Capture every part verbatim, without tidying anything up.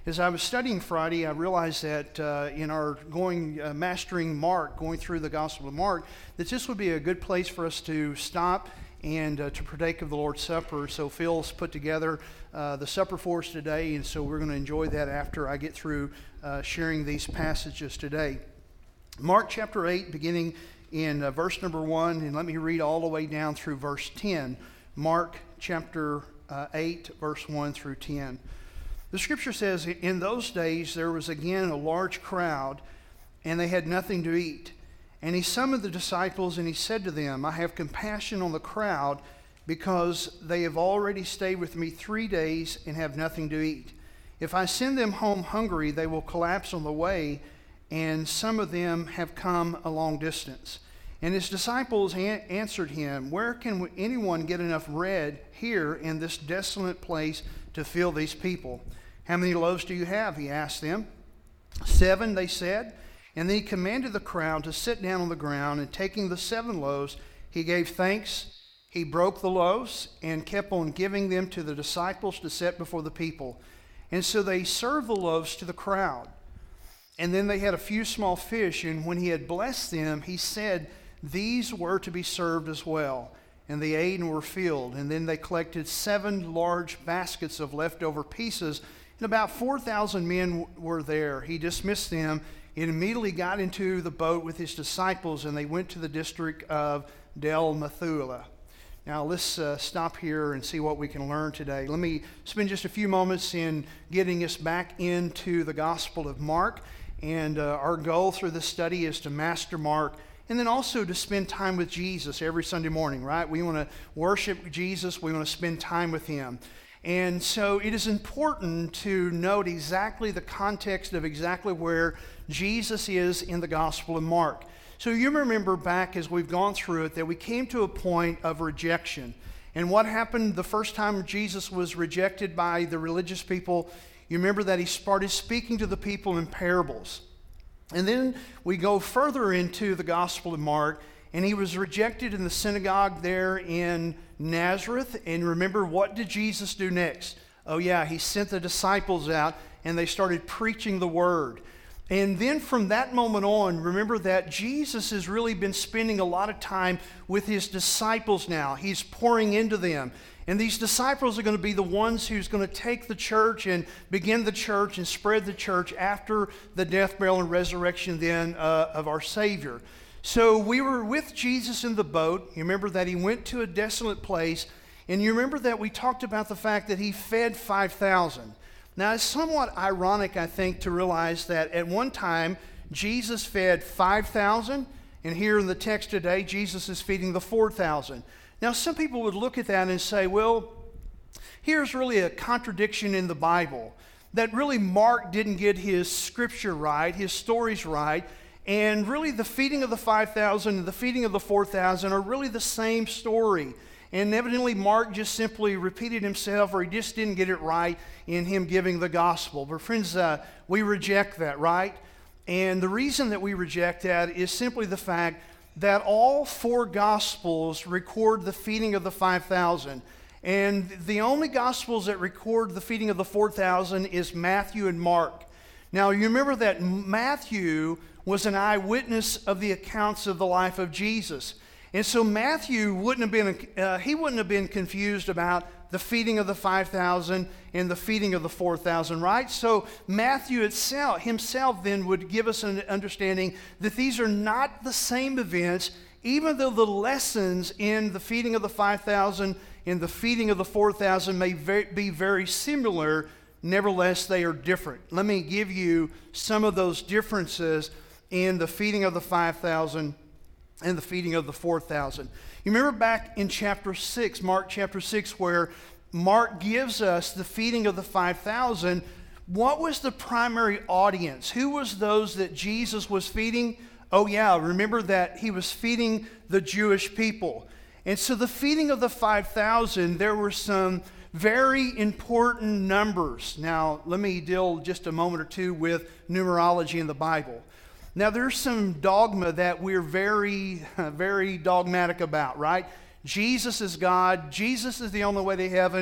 As I was studying Friday, I realized that uh, in our going, uh, mastering Mark, going through the Gospel of Mark, that this would be a good place for us to stop and uh, to partake of the Lord's Supper. So Phil's put together uh, the supper for us today, and so we're going to enjoy that after I get through uh, sharing these passages today. Mark chapter eight, beginning in uh, verse number one, and let me read all the way down through verse ten. Mark chapter uh, eight, verse one through ten. The scripture says, "In those days there was again a large crowd, and they had nothing to eat. And he summoned the disciples, and he said to them, I have compassion on the crowd, because they have already stayed with me three days and have nothing to eat. If I send them home hungry, they will collapse on the way, and some of them have come a long distance." And his disciples a- answered him, "Where can anyone get enough bread here in this desolate place to fill these people? How many loaves do you have?" he asked them. "Seven," they said. And then he commanded the crowd to sit down on the ground, and taking the seven loaves, he gave thanks. He broke the loaves and kept on giving them to the disciples to set before the people. And so they served the loaves to the crowd. And then they had a few small fish, and when he had blessed them, he said these were to be served as well. And they ate and were filled. And then they collected seven large baskets of leftover pieces, and about four thousand men were there. He dismissed them and immediately got into the boat with his disciples, and they went to the district of Dalmanutha. Now let's uh, stop here and see what we can learn today. Let me spend just a few moments in getting us back into the Gospel of Mark. And uh, our goal through this study is to master Mark, and then also to spend time with Jesus every Sunday morning, right? We want to worship Jesus. We want to spend time with him. And so it is important to note exactly the context of exactly where Jesus is in the Gospel of Mark. So you remember back as we've gone through it that we came to a point of rejection. And what happened the first time Jesus was rejected by the religious people? You remember that he started speaking to the people in parables. And then we go further into the Gospel of Mark, and he was rejected in the synagogue there in Nazareth. And remember, what did Jesus do next? Oh yeah, he sent the disciples out, and they started preaching the word. And then from that moment on, remember that Jesus has really been spending a lot of time with his disciples now. He's pouring into them. And these disciples are going to be the ones who's going to take the church and begin the church and spread the church after the death, burial, and resurrection then uh, of our Savior. So we were with Jesus in the boat. You remember that he went to a desolate place. And you remember that we talked about the fact that he fed five thousand. Now, it's somewhat ironic, I think, to realize that at one time, Jesus fed five thousand, and here in the text today, Jesus is feeding the four thousand. Now, some people would look at that and say, well, here's really a contradiction in the Bible, that really Mark didn't get his scripture right, his stories right, and really the feeding of the five thousand and the feeding of the four thousand are really the same story. And evidently Mark just simply repeated himself, or he just didn't get it right in him giving the gospel. But friends, uh, we reject that, right? And the reason that we reject that is simply the fact that all four gospels record the feeding of the five thousand. And the only gospels that record the feeding of the four thousand is Matthew and Mark. Now, you remember that Matthew was an eyewitness of the accounts of the life of Jesus. And so Matthew wouldn't have been, uh, he wouldn't have been confused about the feeding of the five thousand and the feeding of the four thousand, right? So Matthew itself, himself then would give us an understanding that these are not the same events, even though the lessons in the feeding of the five thousand and the feeding of the four thousand may very, be very similar. Nevertheless, they are different. Let me give you some of those differences in the feeding of the five thousand and the feeding of the four thousand. You remember back in chapter six, Mark chapter six, where Mark gives us the feeding of the five thousand. What was the primary audience? Who was those that Jesus was feeding? Oh yeah, remember that he was feeding the Jewish people. And so the feeding of the five thousand, there were some very important numbers. Now, let me deal just a moment or two with numerology in the Bible. Now, there's some dogma that we're very, very dogmatic about, right? Jesus is God. Jesus is the only way to heaven.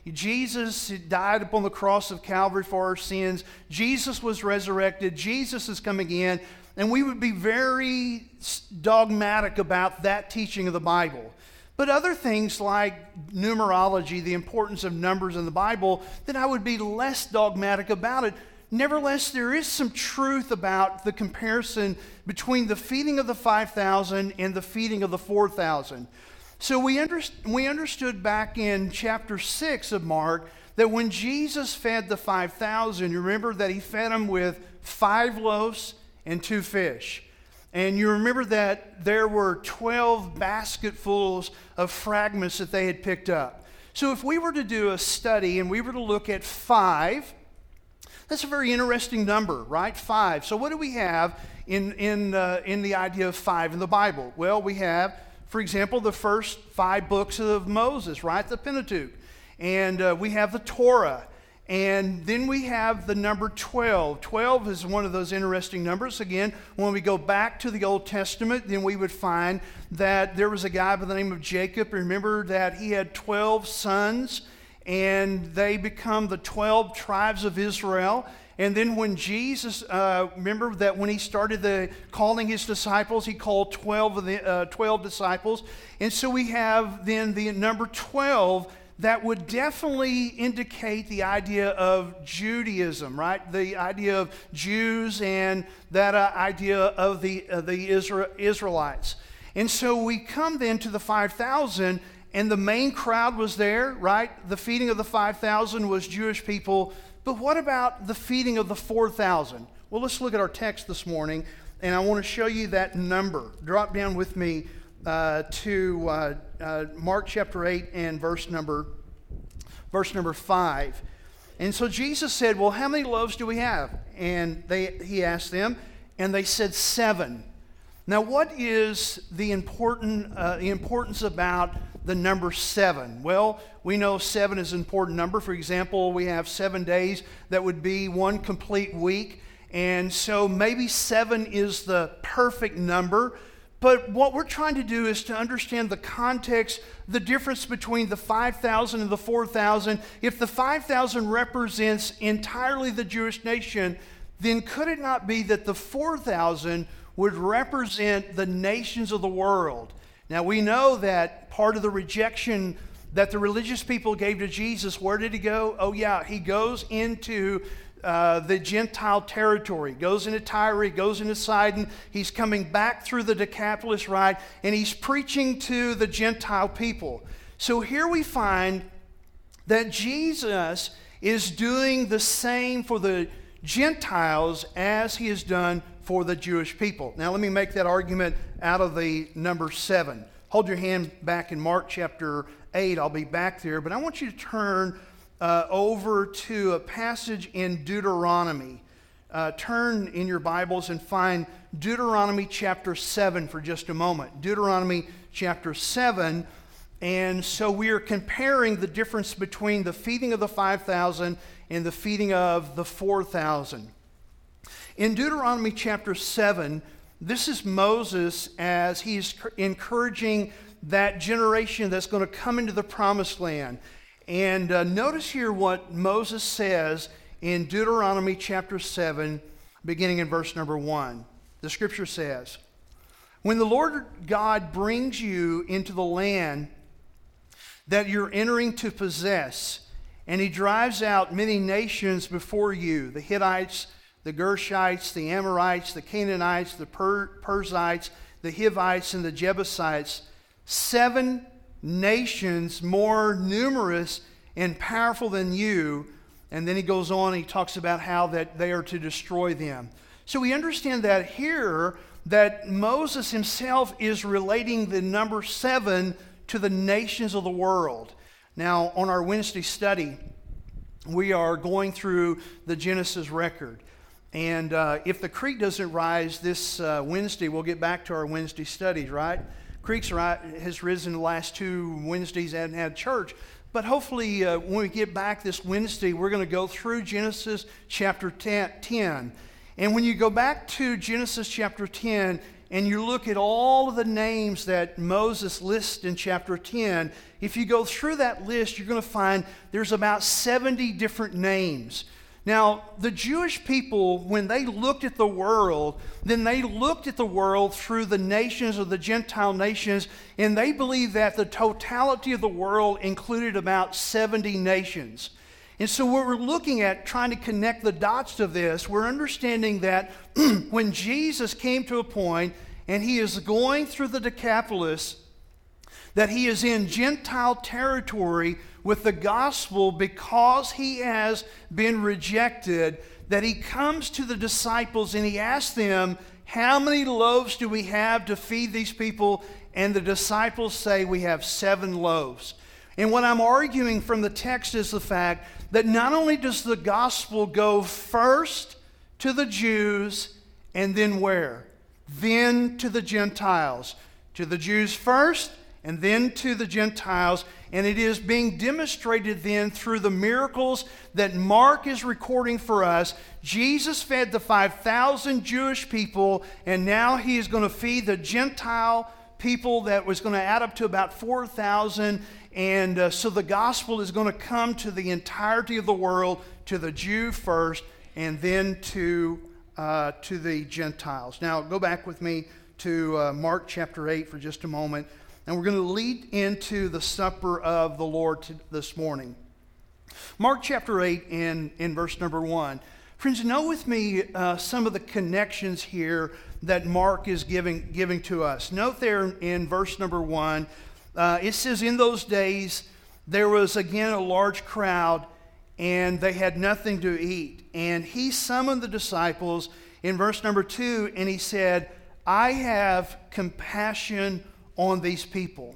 Jesus died upon the cross of Calvary for our sins. Jesus was resurrected. Jesus is coming again. And we would be very dogmatic about that teaching of the Bible. But other things like numerology, the importance of numbers in the Bible, then I would be less dogmatic about it. Nevertheless, there is some truth about the comparison between the feeding of the five thousand and the feeding of the four thousand. So we, under, we understood back in chapter six of Mark that when Jesus fed the five thousand, you remember that he fed them with five loaves and two fish. And you remember that there were twelve basketfuls of fragments that they had picked up. So if we were to do a study and we were to look at five, that's a very interesting number, right? Five. So what do we have in, in, uh, in the idea of five in the Bible? Well, we have, for example, the first five books of Moses, right? The Pentateuch. And uh, we have the Torah. And then we have the number twelve. twelve is one of those interesting numbers. Again, when we go back to the Old Testament, then we would find that there was a guy by the name of Jacob. Remember that he had twelve sons, and they become the twelve tribes of Israel. And then when Jesus, uh, remember that when he started the calling his disciples, he called twelve of the uh, twelve disciples. And so we have then the number twelve that would definitely indicate the idea of Judaism, right? The idea of Jews and that uh, idea of the uh, the Isra- Israelites. And so we come then to the five thousand, and the main crowd was there, right? The feeding of the five thousand was Jewish people. But what about the feeding of the four thousand? Well, let's look at our text this morning, and I want to show you that number. Drop down with me uh, to uh, uh, Mark chapter eight and verse number, verse number five. And so Jesus said, well, how many loaves do we have? And they, he asked them, and they said seven. Now, what is the important uh, the importance about the number seven? Well, we know seven is an important number. For example, we have seven days that would be one complete week. And so maybe seven is the perfect number. But what we're trying to do is to understand the context, the difference between the five thousand and the four thousand. If the five thousand represents entirely the Jewish nation, then could it not be that the four thousand would represent the nations of the world? Now, we know that part of the rejection that the religious people gave to Jesus, where did he go? Oh, yeah, he goes into uh, the Gentile territory, goes into Tyre, goes into Sidon. He's coming back through the Decapolis, right? And he's preaching to the Gentile people. So here we find that Jesus is doing the same for the Gentiles as he has done for the Jewish people. Now, let me make that argument out of the number seven. Hold your hand back in Mark chapter eight. I'll be back there. But I want you to turn uh, over to a passage in Deuteronomy. Uh, turn in your Bibles and find Deuteronomy chapter seven for just a moment. Deuteronomy chapter seven. And so we are comparing the difference between the feeding of the five thousand and the feeding of the four thousand. In Deuteronomy chapter seven, this is Moses as he's encouraging that generation that's going to come into the promised land. And uh, notice here what Moses says in Deuteronomy chapter seven, beginning in verse number one. The scripture says, "When the Lord God brings you into the land that you're entering to possess, and he drives out many nations before you, the Hittites, the Gershites, the Amorites, the Canaanites, the per- Perizzites, the Hivites, and the Jebusites, seven nations more numerous and powerful than you." And then he goes on and he talks about how that they are to destroy them. So we understand that here that Moses himself is relating the number seven to the nations of the world. Now, on our Wednesday study, we are going through the Genesis record. And uh, if the creek doesn't rise this uh, Wednesday, we'll get back to our Wednesday studies, right? Creeks has risen the last two Wednesdays and had church. But hopefully uh, when we get back this Wednesday, we're going to go through Genesis chapter ten. And when you go back to Genesis chapter ten, and you look at all of the names that Moses lists in chapter ten, if you go through that list, you're going to find there's about seventy different names. Now, the Jewish people, when they looked at the world, then they looked at the world through the nations of the Gentile nations, and they believed that the totality of the world included about seventy nations. And so what we're looking at, trying to connect the dots to this, we're understanding that when Jesus came to a point, and he is going through the Decapolis, that he is in Gentile territory with the gospel because he has been rejected, that he comes to the disciples and he asks them, how many loaves do we have to feed these people? And the disciples say, we have seven loaves. And what I'm arguing from the text is the fact that not only does the gospel go first to the Jews, and then where? Then to the Gentiles. To the Jews first, and then to the Gentiles. And it is being demonstrated then through the miracles that Mark is recording for us. Jesus fed the five thousand Jewish people, and now he is going to feed the Gentile people that was going to add up to about four thousand. And uh, so the gospel is going to come to the entirety of the world, to the Jew first, and then to, uh, to the Gentiles. Now, go back with me to uh, Mark chapter eight for just a moment. And we're going to lead into the supper of the Lord to, this morning. Mark chapter eight and in verse number one. Friends, know with me uh, some of the connections here that Mark is giving, giving to us. Note there in verse number one, uh, it says, in those days there was again a large crowd, and they had nothing to eat. And he summoned the disciples in verse number two, and he said, I have compassion on these people.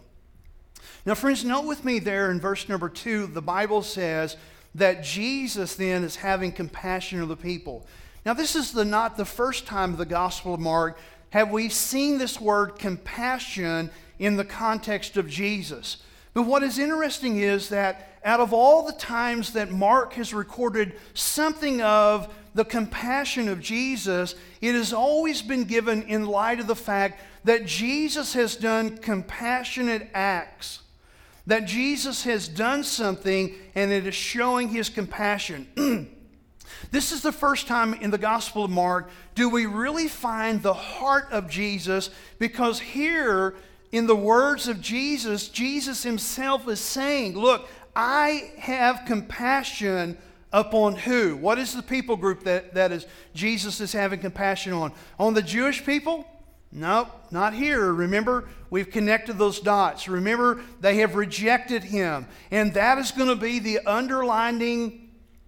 Now, friends, note with me there in verse number two, the Bible says that Jesus then is having compassion of the people. Now, this is the not the first time in the Gospel of Mark have we seen this word compassion in the context of Jesus. But what is interesting is that out of all the times that Mark has recorded something of the compassion of Jesus, it has always been given in light of the fact that Jesus has done compassionate acts, that Jesus has done something and it is showing his compassion. This is the first time in the Gospel of Mark do we really find the heart of Jesus, because here in the words of Jesus, Jesus himself is saying, look, I have compassion upon who? What is the people group that, that is Jesus is having compassion on? On the Jewish people? No, not here. Remember, we've connected those dots. Remember, they have rejected him. And that is going to be the underlining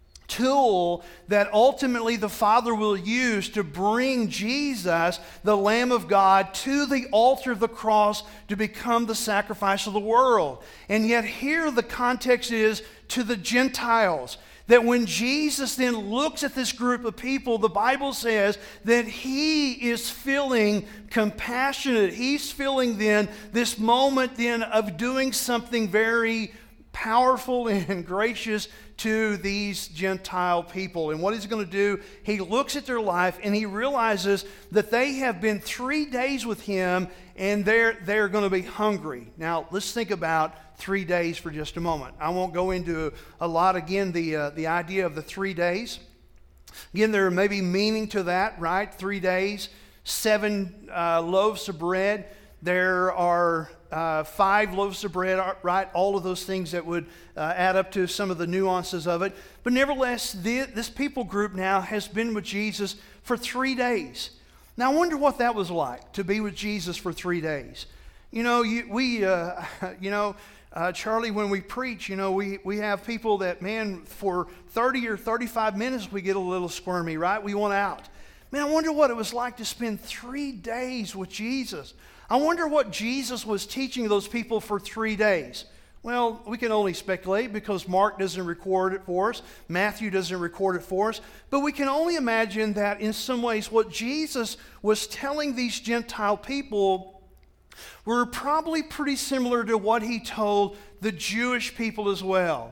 tool that ultimately the Father will use to bring Jesus, the Lamb of God, to the altar of the cross to become the sacrifice of the world. And yet here the context is to the Gentiles. That when Jesus then looks at this group of people, the Bible says that he is feeling compassionate. He's feeling then this moment then of doing something very powerful and gracious to these Gentile people. And what he's going to do, he looks at their life and he realizes that they have been three days with him and they're, they're going to be hungry. Now, let's think about three days for just a moment. I won't go into a lot, again, the, uh, the idea of the three days. Again, there may be meaning to that, right? Three days, seven uh, loaves of bread. There are uh, five loaves of bread, right? All of those things that would uh, add up to some of the nuances of it. But nevertheless, the, this people group now has been with Jesus for three days. Now, I wonder what that was like, to be with Jesus for three days. You know, you, we, uh, you know, uh, Charlie, when we preach, you know, we, we have people that, man, for thirty or thirty-five minutes, we get a little squirmy, right? We want out. Man, I wonder what it was like to spend three days with Jesus. I wonder what Jesus was teaching those people for three days. Well, we can only speculate because Mark doesn't record it for us. Matthew doesn't record it for us. But we can only imagine that in some ways what Jesus was telling these Gentile people were probably pretty similar to what he told the Jewish people as well.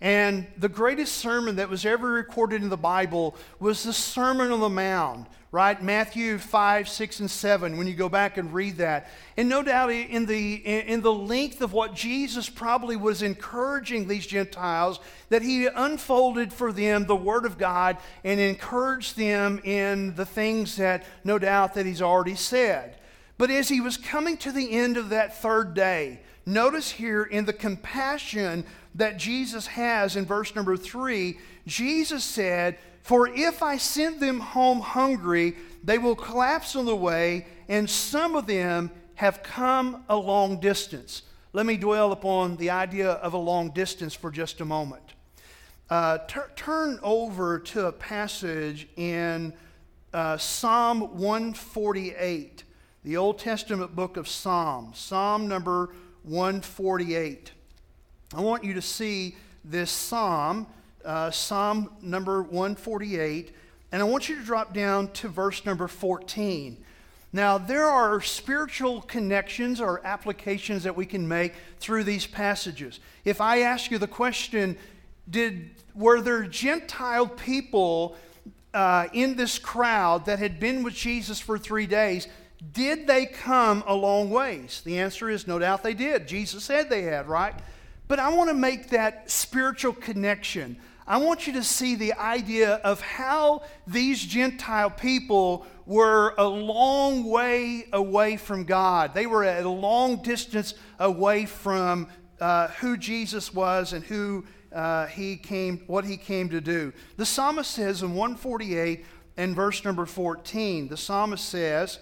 And the greatest sermon that was ever recorded in the Bible was the Sermon on the Mount, right? Matthew five, six, and seven, when you go back and read that. And no doubt in the, in the length of what Jesus probably was encouraging these Gentiles, that he unfolded for them the Word of God and encouraged them in the things that no doubt that he's already said. But as he was coming to the end of that third day, notice here in the compassion that Jesus has in verse number three, Jesus said, "For if I send them home hungry, they will collapse on the way, and some of them have come a long distance." Let me dwell upon the idea of a long distance for just a moment. Uh, tur- turn over to a passage in uh, Psalm one forty-eight, the Old Testament book of Psalms, Psalm number one forty-eight. I want you to see this psalm, uh, Psalm number one forty-eight, and I want you to drop down to verse number fourteen. Now, there are spiritual connections or applications that we can make through these passages. If I ask you the question, did were there Gentile people uh, in this crowd that had been with Jesus for three days? Did they come a long ways? The answer is no doubt they did. Jesus said they had, right? But I want to make that spiritual connection. I want you to see the idea of how these Gentile people were a long way away from God. They were at a long distance away from uh, who Jesus was and who uh, he came, what he came to do. The psalmist says in one forty-eight and verse number fourteen, the psalmist says,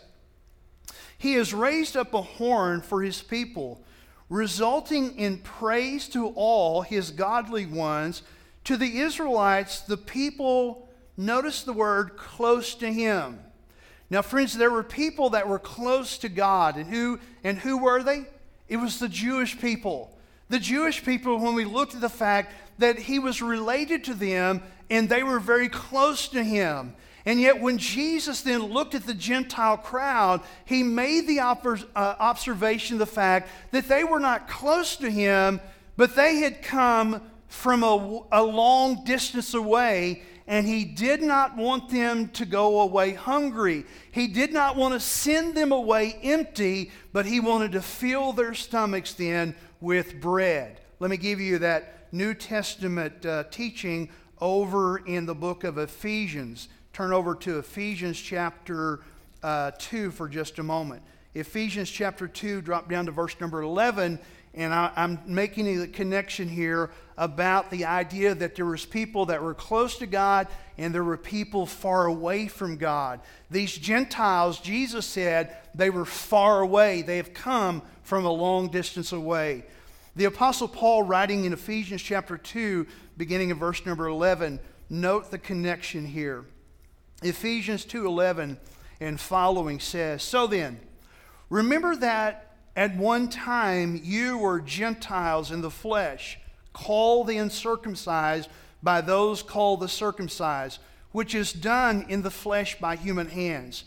"He has raised up a horn for his people, resulting in praise to all his godly ones, to the Israelites, the people," notice the word, "close to him." Now, friends, there were people that were close to God, and who and who were they? It was the Jewish people. The Jewish people, when we looked at the fact that he was related to them, and they were very close to him. And yet when Jesus then looked at the Gentile crowd, he made the oper- uh, observation, the fact that they were not close to him, but they had come from a, a long distance away, and he did not want them to go away hungry. He did not want to send them away empty, but he wanted to fill their stomachs then with bread. Let me give you that New Testament uh, teaching over in the book of Ephesians. Turn over to Ephesians chapter uh, two for just a moment. Ephesians chapter two, drop down to verse number eleven, and I, I'm making a connection here about the idea that there was people that were close to God and there were people far away from God. These Gentiles, Jesus said, they were far away. They have come from a long distance away. The Apostle Paul, writing in Ephesians chapter two, beginning in verse number eleven, note the connection here. Ephesians two eleven and following says, "So then, remember that at one time you were Gentiles in the flesh, called the uncircumcised by those called the circumcised, which is done in the flesh by human hands.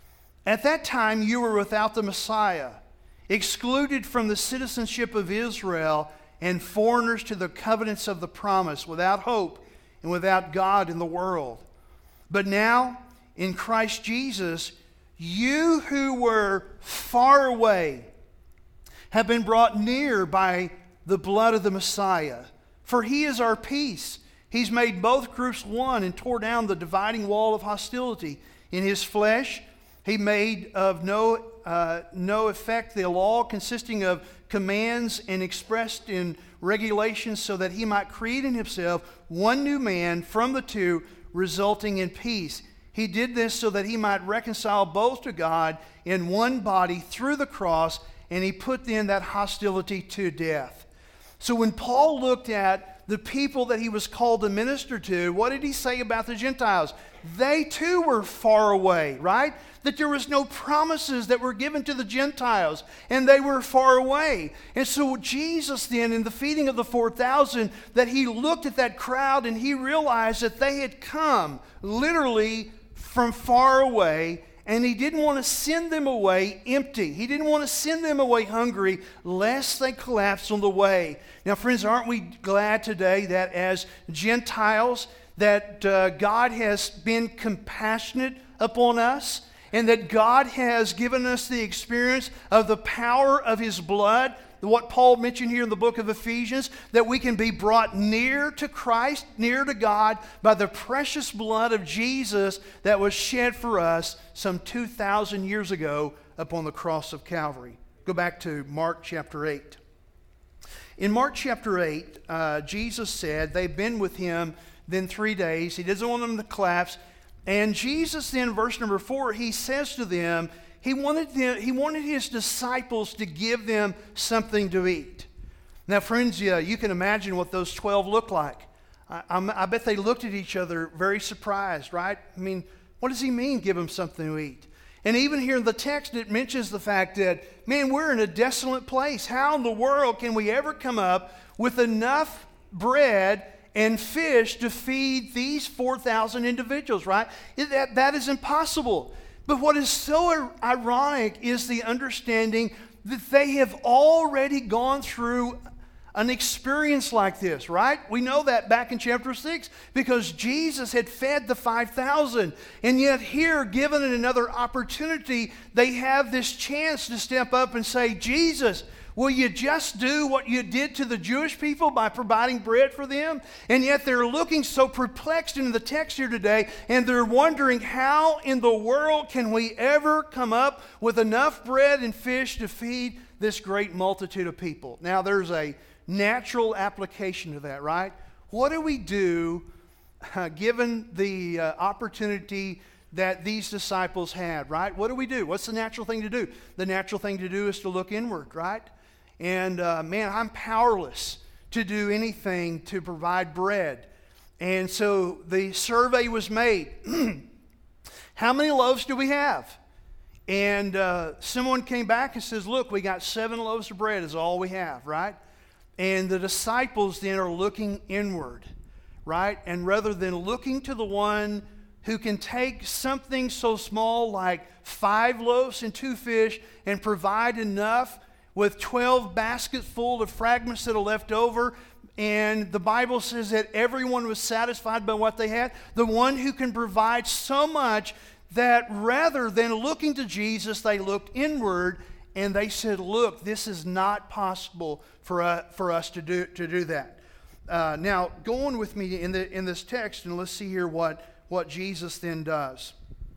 At that time you were without the Messiah, excluded from the citizenship of Israel, and foreigners to the covenants of the promise, without hope and without God in the world. But now, in Christ Jesus, you who were far away have been brought near by the blood of the Messiah. For he is our peace. He's made both groups one and tore down the dividing wall of hostility. In his flesh, he made of no, uh, no effect the law consisting of commands and expressed in regulations, so that he might create in himself one new man from the two, resulting in peace. He did this so that he might reconcile both to God in one body through the cross, and he put then that hostility to death." So when Paul looked at the people that he was called to minister to, what did he say about the Gentiles? They too were far away, right? That there was no promises that were given to the Gentiles, and they were far away. And so Jesus then, in the feeding of the four thousand, that he looked at that crowd and he realized that they had come literally from far away, And he didn't want to send them away empty. He didn't want to send them away hungry, lest they collapse on the way. Now, friends, aren't we glad today that as Gentiles, that uh, God has been compassionate upon us, and that God has given us the experience of the power of His blood, what Paul mentioned here in the book of Ephesians, that we can be brought near to Christ, near to God, by the precious blood of Jesus that was shed for us some two thousand years ago upon the cross of Calvary. Go back to Mark chapter eight. In Mark chapter eight, uh, Jesus said they've been with Him then three days. He doesn't want them to collapse. And Jesus then, verse number four, He says to them, He wanted them, He wanted His disciples to give them something to eat. Now, friends, yeah, you can imagine what those twelve looked like. I, I'm, I bet they looked at each other very surprised, right? I mean, what does He mean, give them something to eat? And even here in the text, it mentions the fact that, man, we're in a desolate place. How in the world can we ever come up with enough bread and fish to feed these four thousand individuals, right? That, that is impossible. But what is so ironic is the understanding that they have already gone through an experience like this, right? We know that back in chapter six because Jesus had fed the five thousand. And yet here, given another opportunity, they have this chance to step up and say, Jesus, will you just do what you did to the Jewish people by providing bread for them? And yet they're looking so perplexed in the text here today, and they're wondering, how in the world can we ever come up with enough bread and fish to feed this great multitude of people? Now, there's a natural application to that, right? What do we do uh, given the uh, opportunity that these disciples had, right? What do we do? What's the natural thing to do? The natural thing to do is to look inward, right? And uh, man, I'm powerless to do anything to provide bread. And so the survey was made. How many loaves do we have? And uh, someone came back and says, look, we got seven loaves of bread is all we have, right? And the disciples then are looking inward, right? And rather than looking to the one who can take something so small like five loaves and two fish and provide enough with twelve baskets full of fragments that are left over, and the Bible says that everyone was satisfied by what they had, the one who can provide so much that rather than looking to Jesus, they looked inward and they said, look, this is not possible for, uh, for us to do, to do that. Uh, now, go on with me in, the, in this text, and let's see here what, what Jesus then does.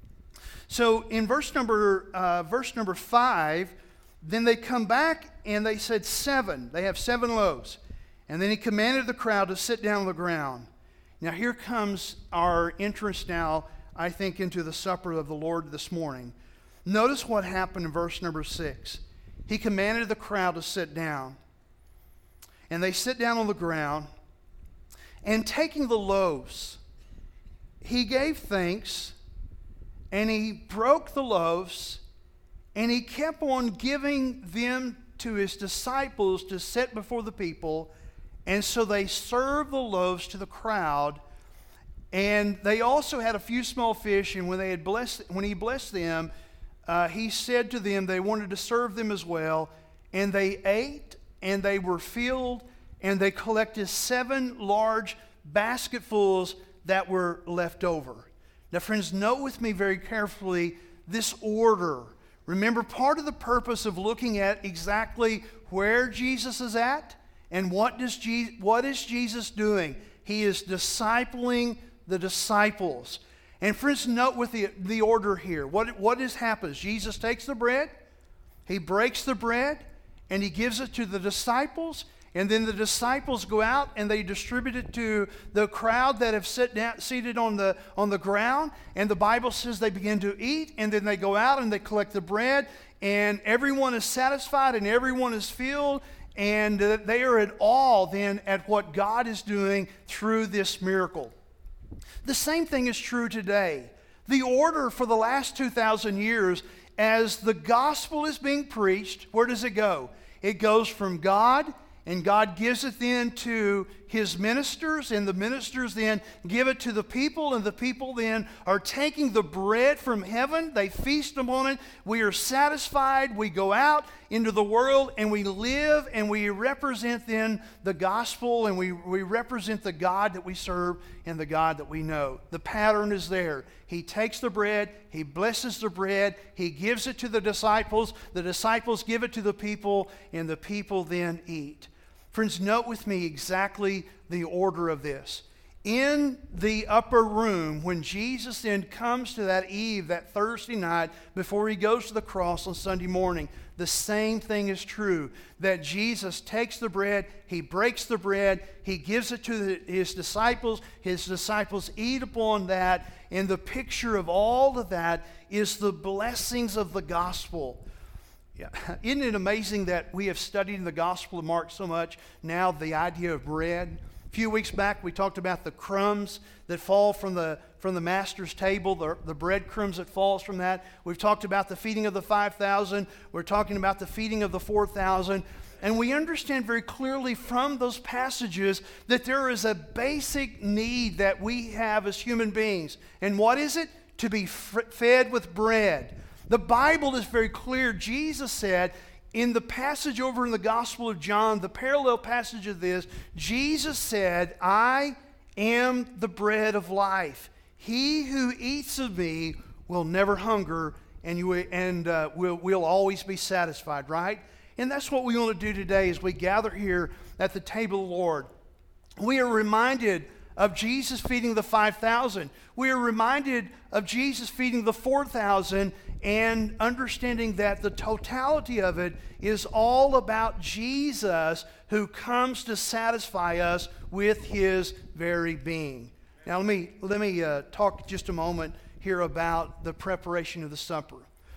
So in verse number, uh, verse number five, then they come back and they said seven. They have seven loaves. And then He commanded the crowd to sit down on the ground. Now here comes our entrance now, I think, into the supper of the Lord this morning. Notice what happened in verse number six. He commanded the crowd to sit down. And they sit down on the ground. And taking the loaves, He gave thanks, and He broke the loaves, and He kept on giving them to His disciples to set before the people. And so they served the loaves to the crowd. And they also had a few small fish, and when they had blessed, when He blessed them, uh, He said to them they wanted to serve them as well. And they ate, and they were filled, and they collected seven large basketfuls that were left over. Now, friends, note with me very carefully this order. Remember, part of the purpose of looking at exactly where Jesus is at and what does Je- what is Jesus doing? He is discipling the disciples. And friends, note with the, the order here. What, what has happened? Jesus takes the bread, He breaks the bread, and He gives it to the disciples. And then the disciples go out and they distribute it to the crowd that have sit down, seated on the, on the ground. And the Bible says they begin to eat, and then they go out and they collect the bread, and everyone is satisfied and everyone is filled. And uh, they are at awe then at what God is doing through this miracle. The same thing is true today. The order for the last two thousand years, as the gospel is being preached, where does it go? It goes from God, and God gives it then to his ministers, and the ministers then give it to the people, and the people then are taking the bread from heaven. They feast upon it. We are satisfied. We go out into the world, and we live, and we represent then the gospel, and we, we represent the God that we serve and the God that we know. The pattern is there. He takes the bread, he blesses the bread, he gives it to the disciples, the disciples give it to the people, and the people then eat. Friends, note with me exactly the order of this. In the upper room, when Jesus then comes to that eve, that Thursday night, before he goes to the cross on Sunday morning, the same thing is true, that Jesus takes the bread, he breaks the bread, he gives it to the, his disciples, his disciples eat upon that, and the picture of all of that is the blessings of the gospel. Yeah. Isn't it amazing that we have studied in the Gospel of Mark so much now the idea of bread? A few weeks back we talked about the crumbs that fall from the from the master's table, the, the breadcrumbs that falls from that. We've talked about the feeding of the five thousand. We're talking about the feeding of the four thousand. And we understand very clearly from those passages that there is a basic need that we have as human beings. And what is it? To be f- fed with bread. The Bible is very clear. Jesus said in the passage over in the Gospel of John, the parallel passage of this, Jesus said, I am the bread of life. He who eats of me will never hunger, and you and uh, will will always be satisfied, right? And that's what we want to do today as we gather here at the table of the Lord. We are reminded of Jesus feeding the five thousand. We are reminded of Jesus feeding the four thousand, and understanding that the totality of it is all about Jesus, who comes to satisfy us with his very being. Now let me let me uh, talk just a moment here about the preparation of the supper.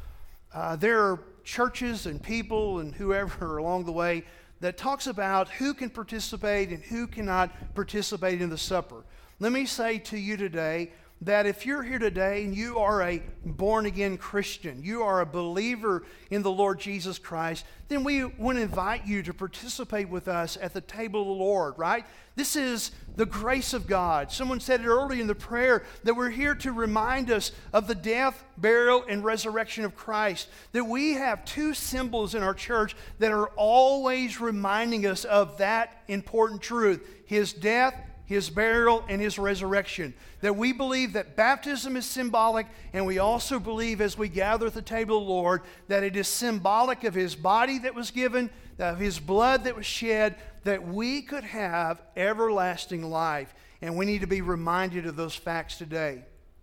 Uh, there are churches and people and whoever along the way that talks about who can participate and who cannot participate in the supper. Let me say to you today that if you're here today and you are a born-again Christian, you are a believer in the Lord Jesus Christ, then we want to invite you to participate with us at the table of the Lord, right? This is the grace of God. Someone said it earlier in the prayer that we're here to remind us of the death, burial, and resurrection of Christ. That we have two symbols in our church that are always reminding us of that important truth: his death, his burial, and his resurrection. That we believe that baptism is symbolic, and we also believe as we gather at the table of the Lord that it is symbolic of his body that was given, of his blood that was shed, that we could have everlasting life. And we need to be reminded of those facts today.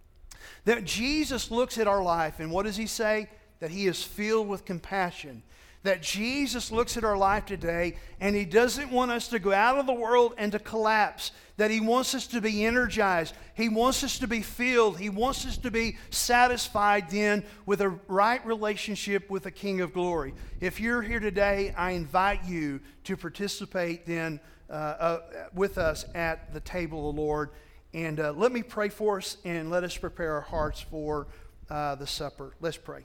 That Jesus looks at our life, and what does he say? That he is filled with compassion. That Jesus looks at our life today, and he doesn't want us to go out of the world and to collapse. That he wants us to be energized. He wants us to be filled. He wants us to be satisfied then with a right relationship with the King of Glory. If you're here today, I invite you to participate then uh, uh, with us at the table of the Lord. And uh, let me pray for us, and let us prepare our hearts for uh, the supper. Let's pray.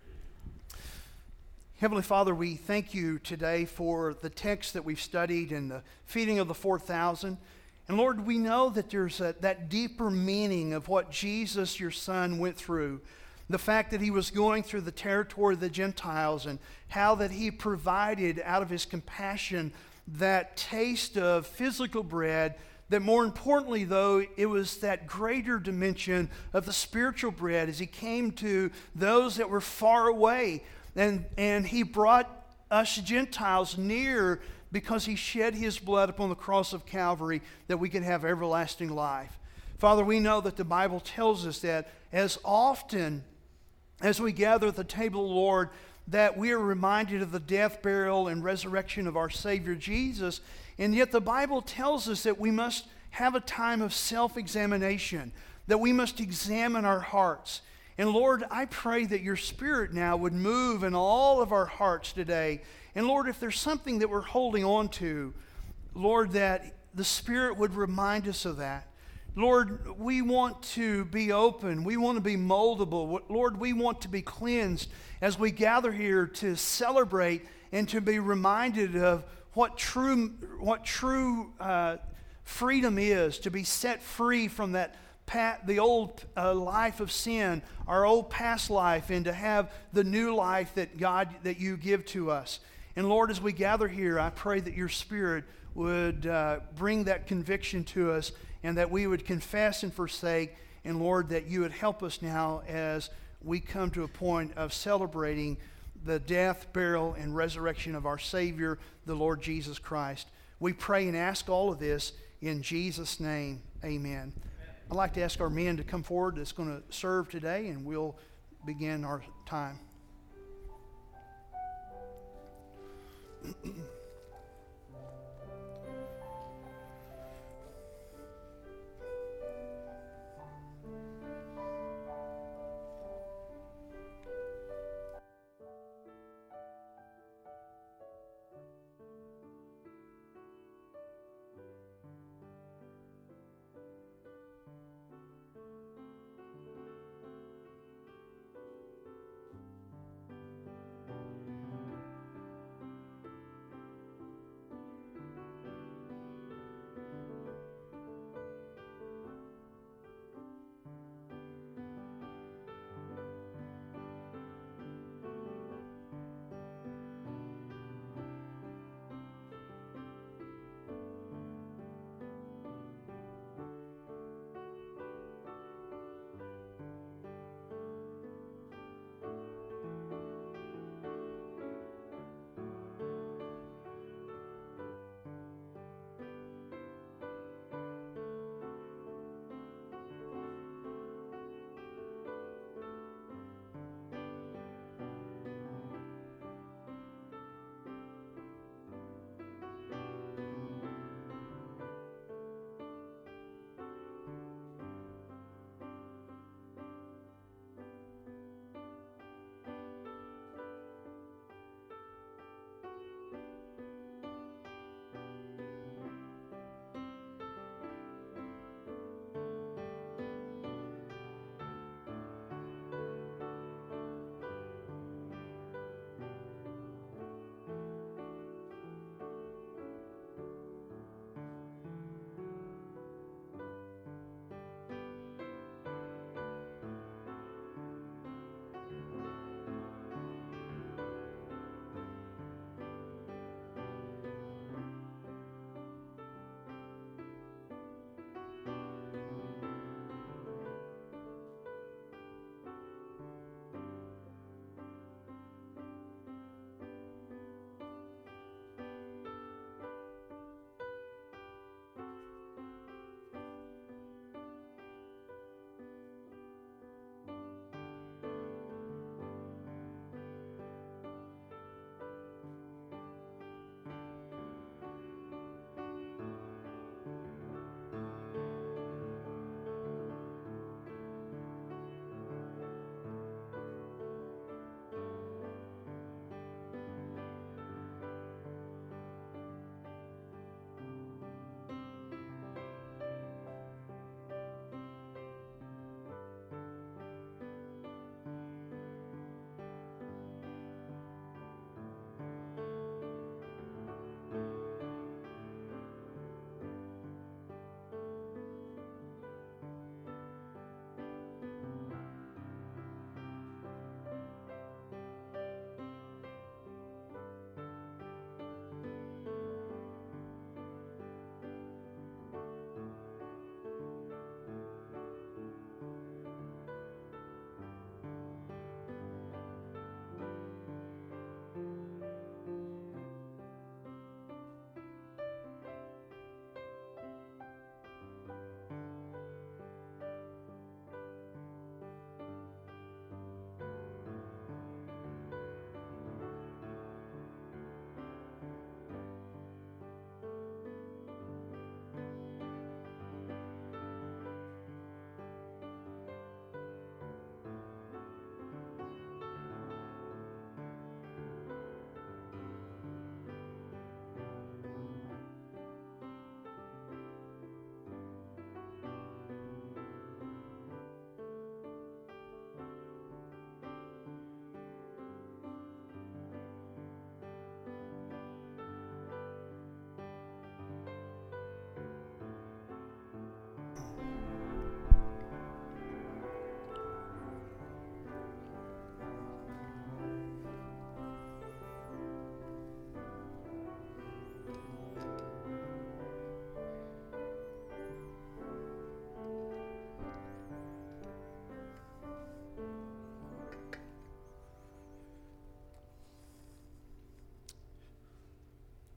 Heavenly Father, we thank you today for the text that we've studied and the feeding of the four thousand. And Lord, we know that there's a, that deeper meaning of what Jesus, your Son, went through. The fact that he was going through the territory of the Gentiles, and how that he provided out of his compassion that taste of physical bread. That more importantly, though, it was that greater dimension of the spiritual bread as he came to those that were far away. And, and he brought us Gentiles near because he shed his blood upon the cross of Calvary that we could have everlasting life. Father, we know that the Bible tells us that as often as we gather at the table of the Lord, that we are reminded of the death, burial, and resurrection of our Savior Jesus. And yet the Bible tells us that we must have a time of self-examination, that we must examine our hearts. And Lord, I pray that your Spirit now would move in all of our hearts today. And Lord, if there's something that we're holding on to, Lord, that the Spirit would remind us of that. Lord, we want to be open. We want to be moldable. Lord, we want to be cleansed as we gather here to celebrate and to be reminded of what true, what true uh, freedom is, to be set free from that pa- the old uh, life of sin, our old past life, and to have the new life that God, that you give to us. And Lord, as we gather here, I pray that your Spirit would uh, bring that conviction to us, and that we would confess and forsake, and Lord, that you would help us now as we come to a point of celebrating the death, burial, and resurrection of our Savior, the Lord Jesus Christ. We pray and ask all of this in Jesus' name. Amen. I'd like to ask our men to come forward that's going to serve today, and we'll begin our time.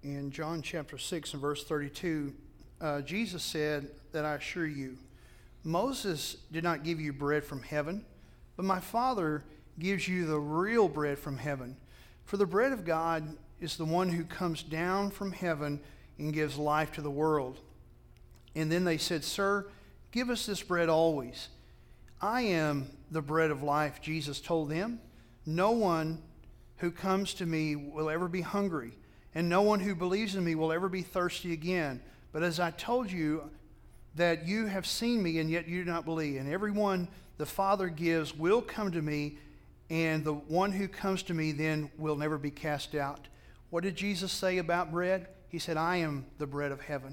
in John chapter six and verse thirty-two, uh, Jesus said that I assure you, Moses did not give you bread from heaven, but my Father gives you the real bread from heaven. For the bread of God is the one who comes down from heaven and gives life to the world. And then they said, Sir, give us this bread always. I am the bread of life, Jesus told them. No one who comes to me will ever be hungry, and no one who believes in me will ever be thirsty again. But as I told you, that you have seen me, and yet you do not believe. And everyone the Father gives will come to me, and the one who comes to me then will never be cast out. What did Jesus say about bread? He said, I am the bread of heaven.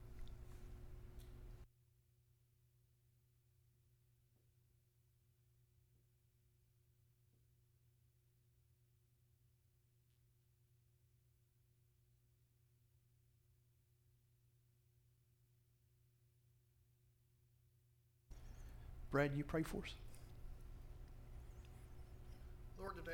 Brad, you pray for us. Lord, today.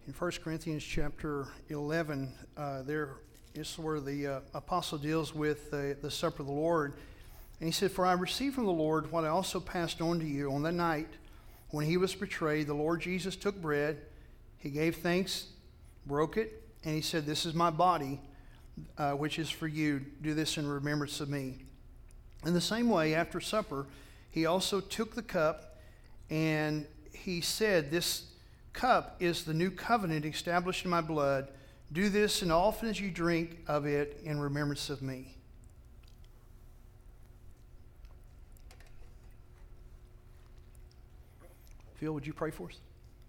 In First Corinthians chapter eleven, uh, there is where the uh, apostle deals with the, the supper of the Lord. And he said, "For I received from the Lord what I also passed on to you. On the night when he was betrayed, the Lord Jesus took bread. He gave thanks, broke it, and he said, 'This is my body, uh, which is for you. Do this in remembrance of me.' In the same way, after supper, he also took the cup, and he said, 'This cup is the new covenant established in my blood. Do this, and often as you drink of it, in remembrance of me.'" Phil, would you pray for us?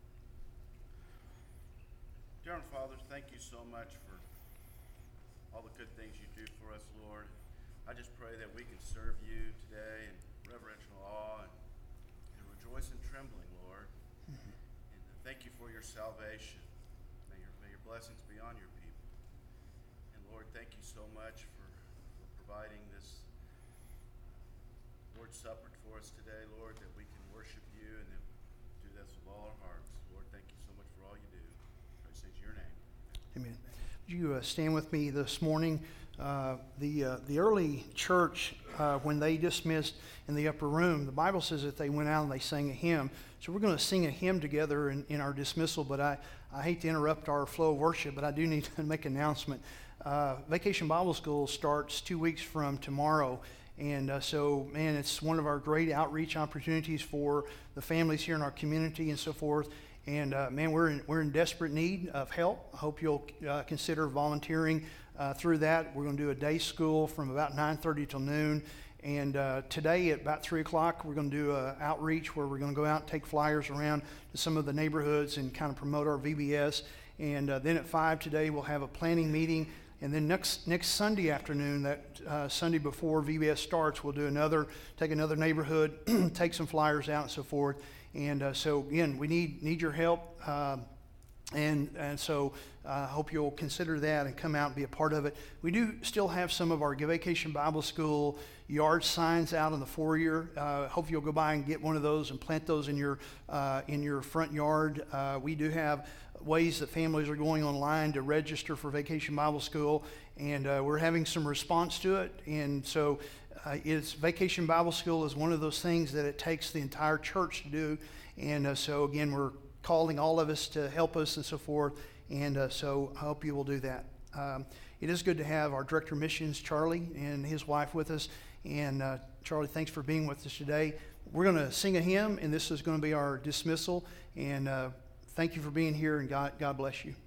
Dear Heavenly Father, thank you so much for all the good things you do for us, Lord. I just pray that we can serve you today in reverential awe and, and rejoice and trembling, Lord. Mm-hmm. And thank you for your salvation. May your, may your blessings be on your people. And Lord, thank you so much for, for providing this Lord's Supper for us today, Lord, that we can worship you and that do this with all our hearts. Lord, thank you so much for all you do. I say in your name. Amen. Would you uh, stand with me this morning? Uh, the uh, the early church, uh, when they dismissed in the upper room, the Bible says that they went out and they sang a hymn. So we're going to sing a hymn together in, in our dismissal, but I, I hate to interrupt our flow of worship, but I do need to make an announcement. Uh, Vacation Bible School starts two weeks from tomorrow. And uh, so, man, it's one of our great outreach opportunities for the families here in our community and so forth. And, uh, man, we're in, we're in desperate need of help. I hope you'll uh, consider volunteering uh, through that. We're going to do a day school from about nine thirty till noon. And uh, today at about three o'clock, we're going to do an outreach where we're going to go out and take flyers around to some of the neighborhoods and kind of promote our V B S. And uh, then at five today, we'll have a planning meeting. And then next next Sunday afternoon, that uh, Sunday before V B S starts, we'll do another, take another neighborhood, take some flyers out and so forth. And uh, so again, we need need your help. Um, and and so I uh, hope you'll consider that and come out and be a part of it. We do still have some of our Vacation Bible School yard signs out in the foyer. Uh, hope you'll go by and get one of those and plant those in your uh, in your front yard. Uh, we do have ways that families are going online to register for Vacation Bible School, and uh, we're having some response to it. And so uh, it's Vacation Bible School is one of those things that it takes the entire church to do. And uh, so again, we're calling all of us to help us and so forth. And uh, so I hope you will do that. Um, it is good to have our Director of Missions, Charlie, and his wife with us. And uh, Charlie, thanks for being with us today. We're going to sing a hymn, and this is going to be our dismissal. And uh, thank you for being here, and God, God bless you.